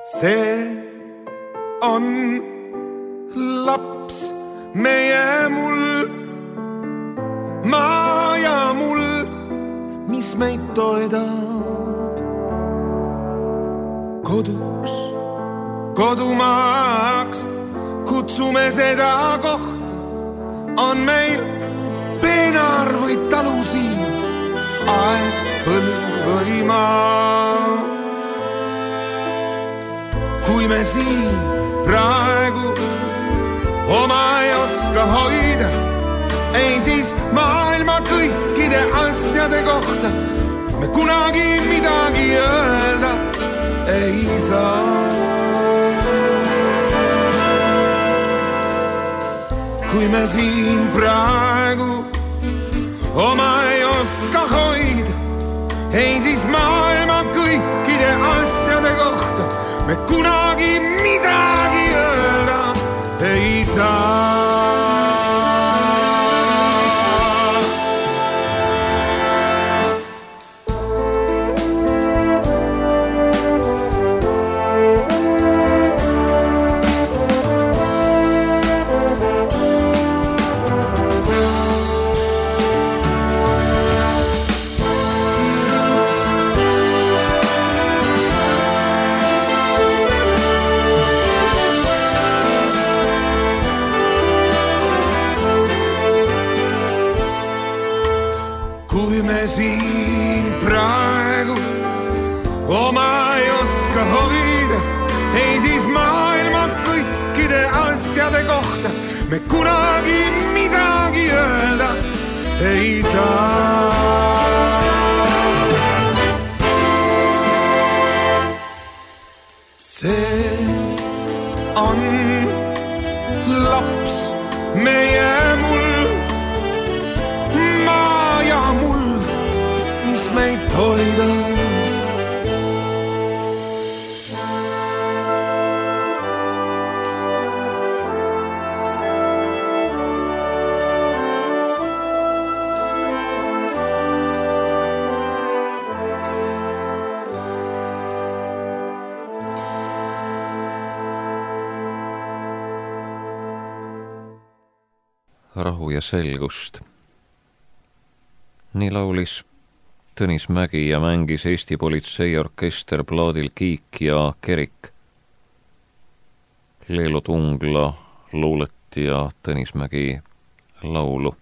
see on laps meie muld, maa ja muld, mis meid toidab koduks, kodumaaks. Kutsume seda kohta, on meil peenar või talu siin, aed, põld või maa. Kui me siin praegu oma ei oska hoida, ei siis maailma kõikide asjade kohta me kunagi midagi öelda ei saa. Kui me siin praegu oma ei oska hoida, ei siis maailma kõikide asjade kohta me kunagi midagi öelda ei saa. Siin praegu oma ei oska hoida, ei siis maailma kõikide asjade kohta me kunagi midagi öelda ei saa. See on laps meie muld, maa ja muld, mis meid toidab. Rahu ja selgust. Nii laulis Tõnis Mägi ja mängis Eesti politseiorkester plaadil Kiik ja Kerik. Leelo Tungla luuleti ja Tõnis Mägi laulu.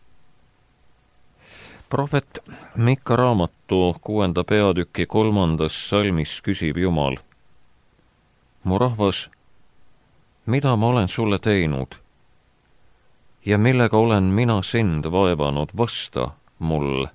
Prohvet Mikka raamatu 6. peatüki 3. salmis küsib Jumal: mu rahvas, mida ma olen sulle teinud ja millega olen mina sind vaevanud, vasta mulle.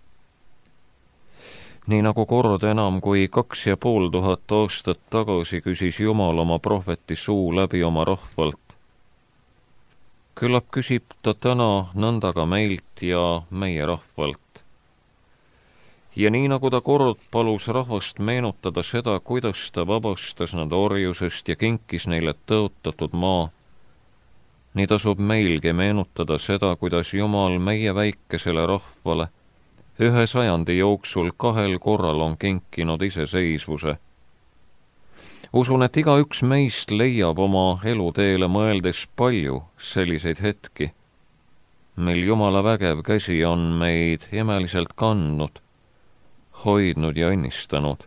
Nii nagu kord enam kui 2500 aastat tagasi küsis Jumal oma prohveti suu läbi oma rahvalt. Küllap küsib ta täna nõnda ka meilt ja meie rahvalt. Ja nii nagu ta kord palus rahvast meenutada seda, kuidas ta vabastas nad orjusest ja kinkis neile tõotatud maa, nii tasub meilgi meenutada seda, kuidas Jumal meie väikesele rahvale 1 sajandi jooksul 2 korral on kinkinud iseseisvuse. Usun, et igaüks meist leiab oma eluteele mõeldes palju selliseid hetki, mil Jumala vägev käsi on meid imeliselt kandnud, hoidnud ja õnnistanud.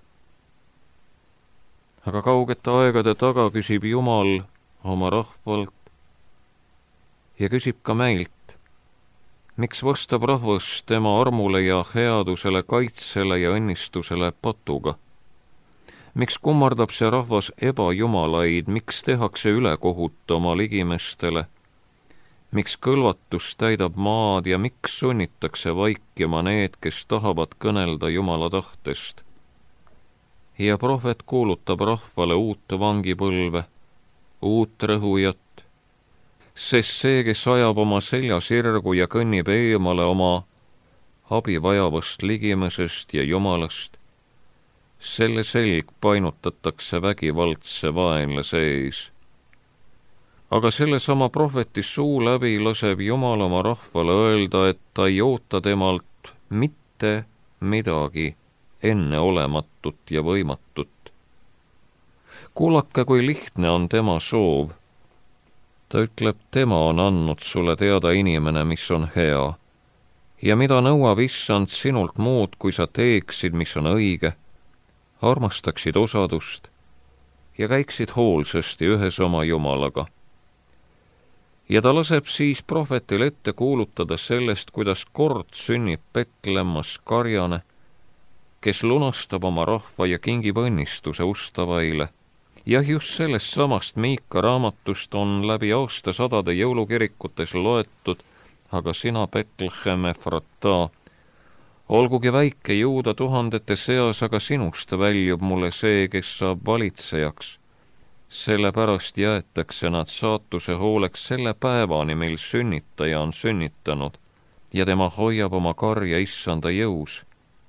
Aga kaugete aegade taga küsib Jumal oma rahvalt ja küsib ka meilt, miks vastab rahvas tema armule ja headusele, kaitsele ja õnnistusele patuga? Miks kummardab see rahvas ebajumalaid, miks tehakse ülekohut oma ligimestele? Miks kõlvatus täidab maad ja miks sunnitakse vaikima need, kes tahavad kõnelda Jumala tahtest? Ja prohvet kuulutab rahvale uut vangipõlve, uut rõhujat, sest see, kes ajab oma selja sirgu ja kõnnib eemale oma abi vajavast ligimesest ja Jumalast, selle selg painutatakse vägivaldse vaenlase ees. Aga sellesama prohveti suu läbi laseb Jumal oma rahvale öelda, et ta ei oota temalt mitte midagi enneolematut ja võimatut. kuulake, kui lihtne on tema soov. Ta ütleb, tema on andnud sulle teada inimene, mis on hea. Ja mida nõuab Issand sinult muud, kui sa teeksid, mis on õige, armastaksid osadust ja käiksid hoolsasti ühes oma Jumalaga. Ja ta laseb siis prohvetil ette kuulutada sellest, kuidas kord sünnib Betlemmas karjane, kes lunastab oma rahva ja kingib õnnistuse ustavaile. Ja just sellest samast Miika raamatust on läbi aastasadade jõulukirikutes loetud, aga sina, Betlehem Efrata, olgugi väike Juuda tuhandete seas, aga sinust väljub mulle see, kes saab valitsejaks. Sellepärast jäetakse nad saatuse hooleks selle päevani, mil sünnitaja on sünnitanud, ja tema hoiab oma karja Issanda jõus.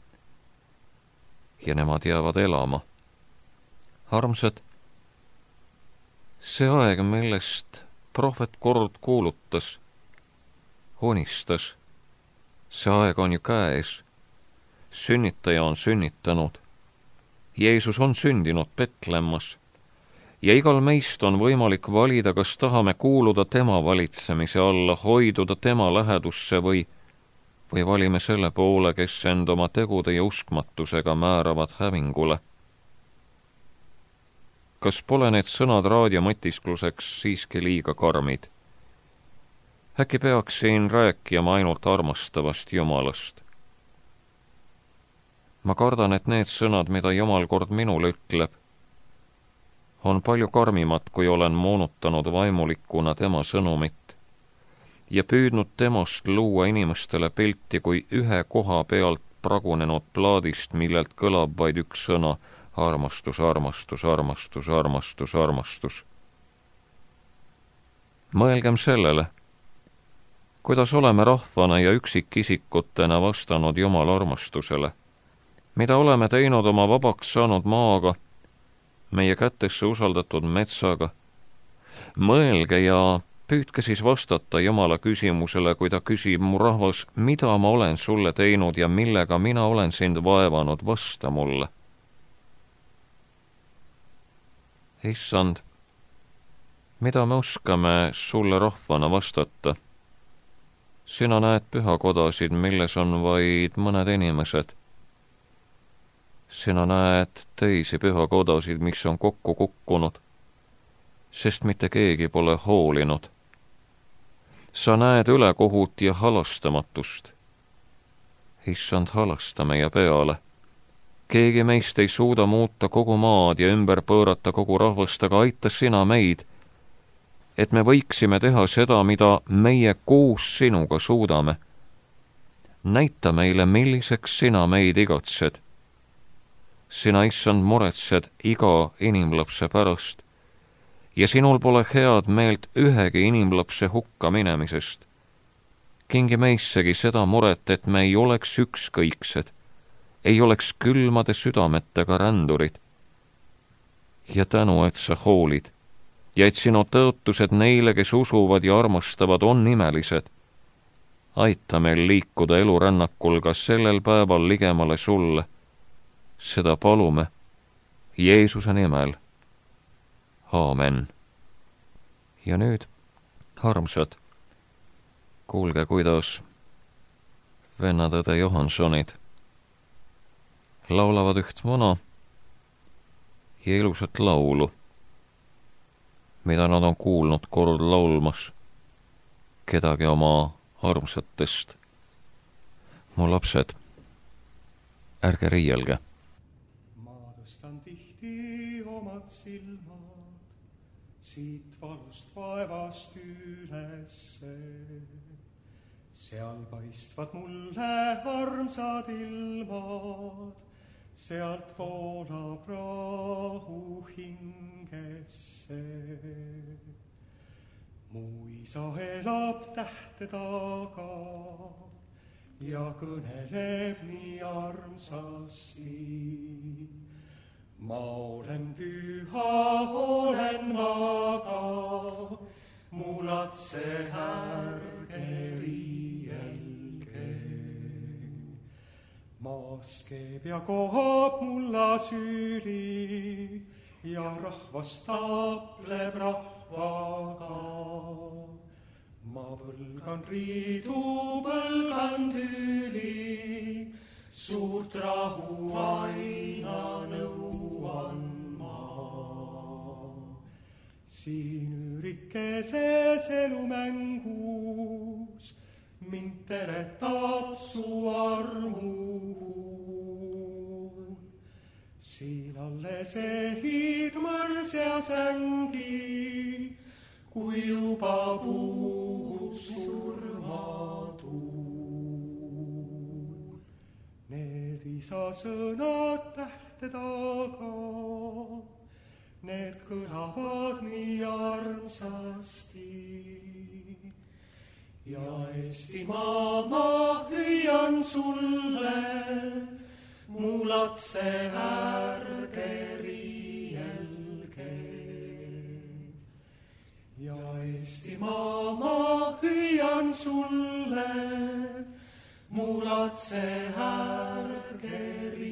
Ja nemad jäävad elama. Armsad, see aeg, millest prohvet kord kuulutas, unistas, see aeg on ju käes. Sünnitaja on sünnitanud. Jeesus on sündinud Betlemmas ja igal meist on võimalik valida, kas tahame kuuluda tema valitsemise alla, hoiduda tema lähedusse või valime selle poole, kes end oma tegude ja uskmatusega määravad hävingule. Kas pole need sõnad raadiomõtiskluseks siiski liiga karmid? Äkki peaksin rääkima ainult armastavast Jumalast? Ma kardan, et need sõnad, mida Jumal kord minule ütleb, on palju karmimad, kui olen moonutanud vaimulikuna tema sõnumit ja püüdnud temast luua inimestele pilti kui ühe koha pealt pragunenud plaadist, millelt kõlab vaid üks sõna: armastus, armastus, armastus, armastus, armastus. Mõelgem sellele, kuidas oleme rahvana ja üksikisikutena vastanud Jumala armastusele, mida oleme teinud oma vabaks saanud maaga, meie kätesse usaldatud metsaga. Mõelge ja püüdke siis vastata Jumala küsimusele, kui ta küsib: mu rahvas, mida ma olen sulle teinud ja millega mina olen sind vaevanud, vasta mulle. Issand, mida me oskame sulle rahvana vastata? Sina näed pühakodasid, milles on vaid mõned inimesed. Sina näed teisi pühakodasid, mis on kokku kukkunud, sest mitte keegi pole hoolinud. Sa näed ülekohut ja halastamatust. Issand, halasta meie peale. Keegi meist ei suuda muuta kogu maad ja ümber pöörata kogu rahvast, aga aita sina meid, et me võiksime teha seda, mida meie koos sinuga suudame. Näita meile, milliseks sina meid igatsed. Sina, Issand, muretsed iga inimlapse pärast ja sinul pole head meelt ühegi inimlapse hukka minemisest. Kingi meissegi seda muret, et me ei oleks ükskõiksed, ei oleks külmade südametega rändurid. Ja tänu, et sa hoolid ja et sinu tõotused neile, kes usuvad ja armastavad, on imelised. Aita meil liikuda elurännakul ka sellel päeval ligemale sulle. Seda palume Jeesuse nimel. Aamen. Ja nüüd, armsad, kuulge, kuidas vennatõde Johansonid laulavad üht vana ja ilusat laulu, mida nad on kuulnud kord laulmas kedagi oma armsatest. Mu lapsed, ärge riielge. Ma tõstan tihti omad silmad siit valust vaevast ülesse. Seal paistvad mulle armsad ilmad, sealt voolab rahu hingesse. Mu isa elab tähte taga ja kõneleb nii armsasti. Ma olen püha, olen vaga, mu latse ärge riielge. Maas keeb ja kohab mulla süüli ja rahvas tapleb rahvaga. Ma põlgan riidu, põlgan tüüli, suurt rahu aina nõuan ma. Siin üürikeses elumängus mind teretab su armul. Siin alles ehid mõrs ja sängi, kui juba puhub surmatuul. Need isa sõnad tähte taga, need kõlavad nii armsasti. Ja Eestimaa ma hüüan sulle, mu lapse ärge riielge. Ja Eestimaa ma hüüan sulle, mu lapse ärge riielge.